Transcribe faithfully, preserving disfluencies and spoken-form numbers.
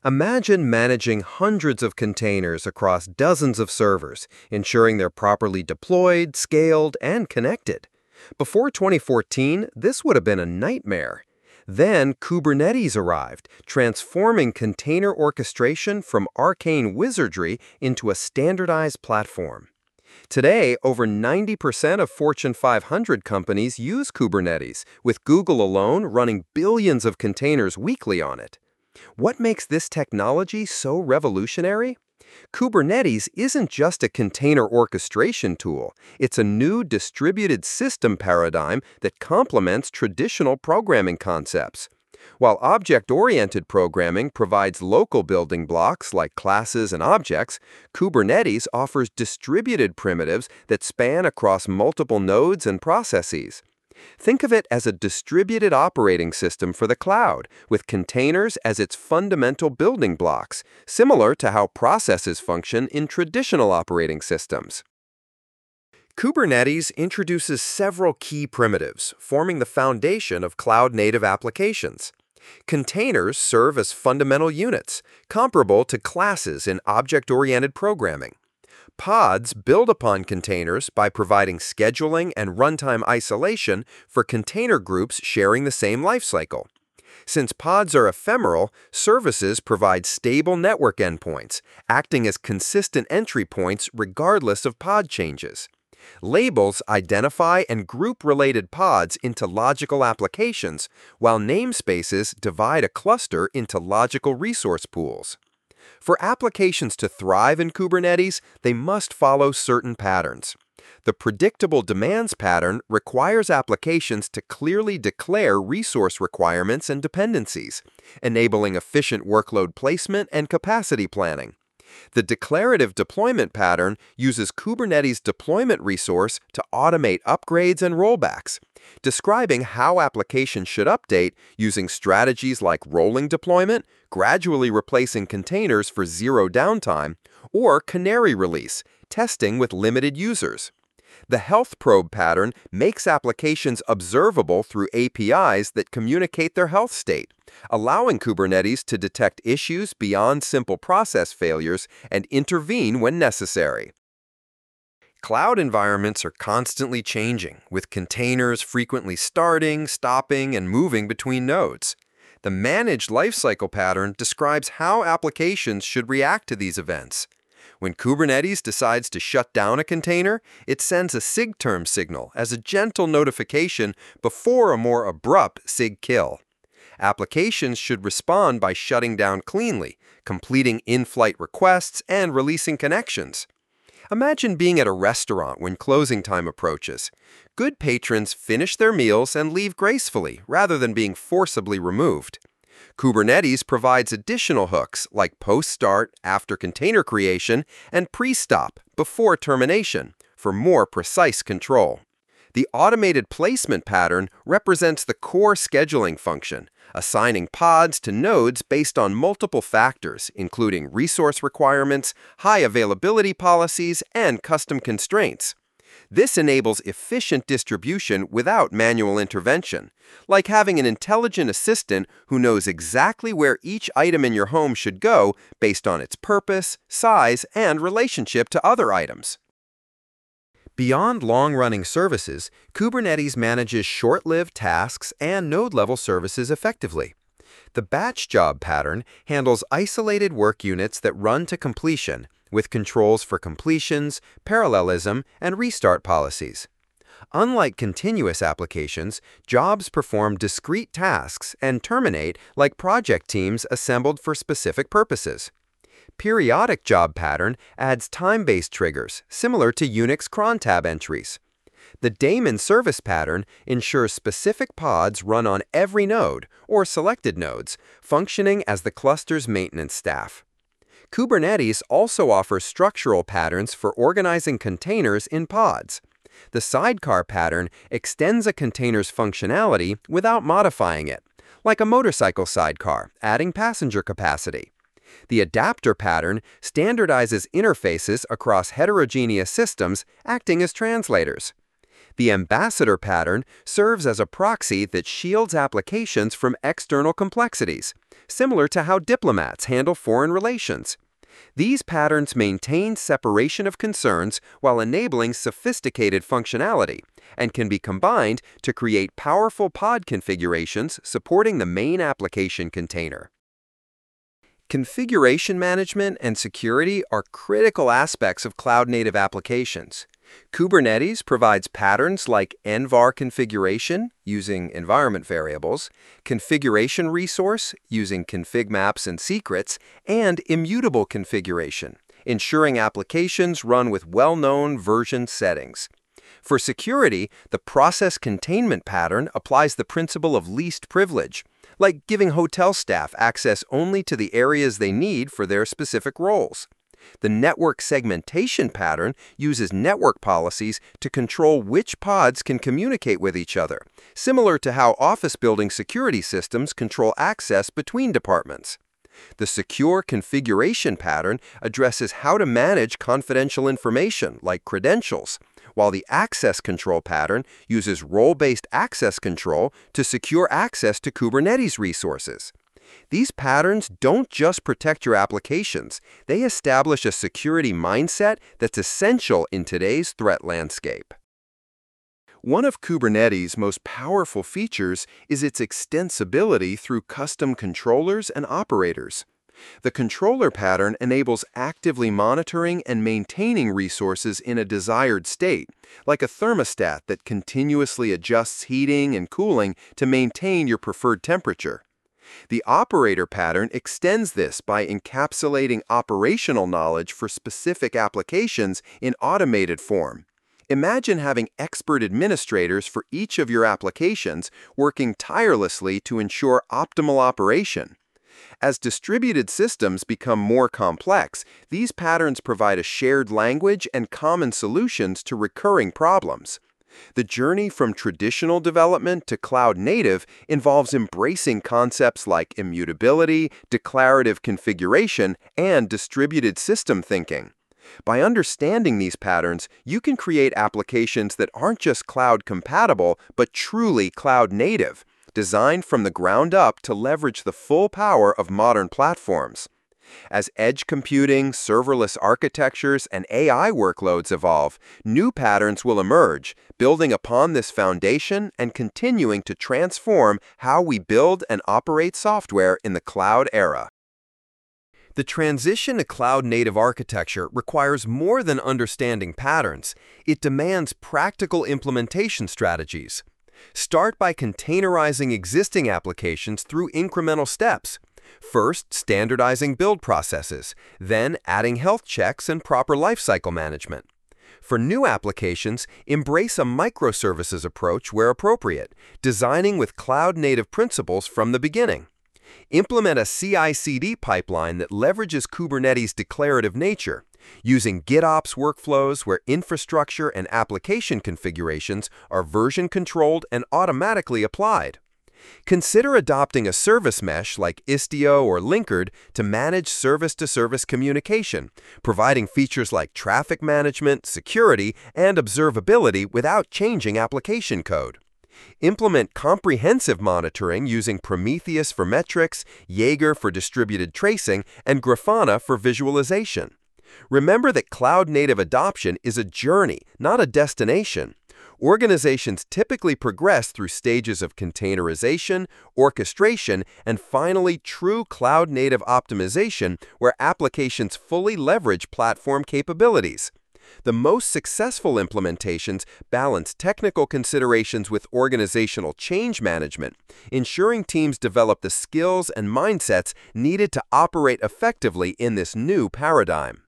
Imagine managing hundreds of containers across dozens of servers, ensuring they're properly deployed, scaled, and connected. Before twenty fourteen, this would have been a nightmare. Then Kubernetes arrived, transforming container orchestration from arcane wizardry into a standardized platform. Today, over ninety percent of Fortune five hundred companies use Kubernetes, with Google alone running billions of containers weekly on it. What makes this technology so revolutionary? Kubernetes isn't just a container orchestration tool. It's a new distributed system paradigm that complements traditional programming concepts. While object-oriented programming provides local building blocks like classes and objects, Kubernetes offers distributed primitives that span across multiple nodes and processes. Think of it as a distributed operating system for the cloud, with containers as its fundamental building blocks, similar to how processes function in traditional operating systems. Kubernetes introduces several key primitives, forming the foundation of cloud-native applications. Containers serve as fundamental units, comparable to classes in object-oriented programming. Pods build upon containers by providing scheduling and runtime isolation for container groups sharing the same lifecycle. Since pods are ephemeral, services provide stable network endpoints, acting as consistent entry points regardless of pod changes. Labels identify and group related pods into logical applications, while namespaces divide a cluster into logical resource pools. For applications to thrive in Kubernetes, they must follow certain patterns. The predictable demands pattern requires applications to clearly declare resource requirements and dependencies, enabling efficient workload placement and capacity planning. The declarative deployment pattern uses Kubernetes deployment resource to automate upgrades and rollbacks, describing how applications should update using strategies like rolling deployment, gradually replacing containers for zero downtime, or canary release, testing with limited users. The health probe pattern makes applications observable through A P Is that communicate their health state, allowing Kubernetes to detect issues beyond simple process failures and intervene when necessary. Cloud environments are constantly changing, with containers frequently starting, stopping, and moving between nodes. The managed lifecycle pattern describes how applications should react to these events. When Kubernetes decides to shut down a container, it sends a SIG-term signal as a gentle notification before a more abrupt SIG kill. Applications should respond by shutting down cleanly, completing in-flight requests, and releasing connections. Imagine being at a restaurant when closing time approaches. Good patrons finish their meals and leave gracefully rather than being forcibly removed. Kubernetes provides additional hooks like post-start after container creation and pre-stop before termination for more precise control. The automated placement pattern represents the core scheduling function, assigning pods to nodes based on multiple factors, including resource requirements, high availability policies, and custom constraints. This enables efficient distribution without manual intervention, like having an intelligent assistant who knows exactly where each item in your home should go based on its purpose, size, and relationship to other items. Beyond long-running services, Kubernetes manages short-lived tasks and node-level services effectively. The batch job pattern handles isolated work units that run to completion, with controls for completions, parallelism, and restart policies. Unlike continuous applications, jobs perform discrete tasks and terminate like project teams assembled for specific purposes. Periodic job pattern adds time-based triggers, similar to Unix cron tab entries. The daemon service pattern ensures specific pods run on every node, or selected nodes, functioning as the cluster's maintenance staff. Kubernetes also offers structural patterns for organizing containers in pods. The sidecar pattern extends a container's functionality without modifying it, like a motorcycle sidecar, adding passenger capacity. The adapter pattern standardizes interfaces across heterogeneous systems, acting as translators. The ambassador pattern serves as a proxy that shields applications from external complexities, similar to how diplomats handle foreign relations. These patterns maintain separation of concerns while enabling sophisticated functionality, and can be combined to create powerful pod configurations supporting the main application container. Configuration management and security are critical aspects of cloud-native applications. Kubernetes provides patterns like N V A R configuration using environment variables, configuration resource using config maps and secrets, and immutable configuration, ensuring applications run with well-known version settings. For security, the process containment pattern applies the principle of least privilege, like giving hotel staff access only to the areas they need for their specific roles. The network segmentation pattern uses network policies to control which pods can communicate with each other, similar to how office building security systems control access between departments. The secure configuration pattern addresses how to manage confidential information, like credentials, while the access control pattern uses role-based access control to secure access to Kubernetes resources. These patterns don't just protect your applications, they establish a security mindset that's essential in today's threat landscape. One of Kubernetes' most powerful features is its extensibility through custom controllers and operators. The controller pattern enables actively monitoring and maintaining resources in a desired state, like a thermostat that continuously adjusts heating and cooling to maintain your preferred temperature. The operator pattern extends this by encapsulating operational knowledge for specific applications in automated form. Imagine having expert administrators for each of your applications working tirelessly to ensure optimal operation. As distributed systems become more complex, these patterns provide a shared language and common solutions to recurring problems. The journey from traditional development to cloud-native involves embracing concepts like immutability, declarative configuration, and distributed system thinking. By understanding these patterns, you can create applications that aren't just cloud-compatible, but truly cloud-native, designed from the ground up to leverage the full power of modern platforms. As edge computing, serverless architectures, and A I workloads evolve, new patterns will emerge, building upon this foundation and continuing to transform how we build and operate software in the cloud era. The transition to cloud-native architecture requires more than understanding patterns. It demands practical implementation strategies. Start by containerizing existing applications through incremental steps. First, standardizing build processes, then adding health checks and proper lifecycle management. For new applications, embrace a microservices approach where appropriate, designing with cloud-native principles from the beginning. Implement a C I C D pipeline that leverages Kubernetes' declarative nature, using GitOps workflows where infrastructure and application configurations are version-controlled and automatically applied. Consider adopting a service mesh like Istio or Linkerd to manage service-to-service communication, providing features like traffic management, security, and observability without changing application code. Implement comprehensive monitoring using Prometheus for metrics, Jaeger for distributed tracing, and Grafana for visualization. Remember that cloud-native adoption is a journey, not a destination. Organizations typically progress through stages of containerization, orchestration, and finally true cloud-native optimization where applications fully leverage platform capabilities. The most successful implementations balance technical considerations with organizational change management, ensuring teams develop the skills and mindsets needed to operate effectively in this new paradigm.